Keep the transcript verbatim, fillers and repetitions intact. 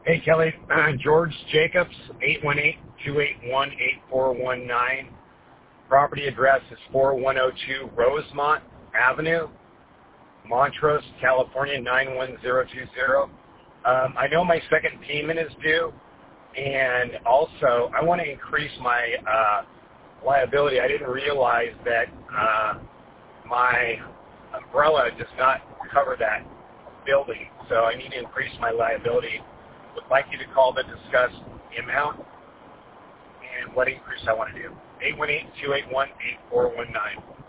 Hey, Kelly. Uh, George Jacobs, eight one eight, two eight one, eight four one nine. Property address is four one zero two Rosemont Avenue, Montrose, California, nine one zero two zero. Um, I know my second payment is due, and also I want to increase my uh, liability. I didn't realize that uh, my umbrella does not cover that building, so I need to increase my liability. Would like you to call to discuss the amount and what increase I want to do. eight one eight, two eight one, eight four one nine.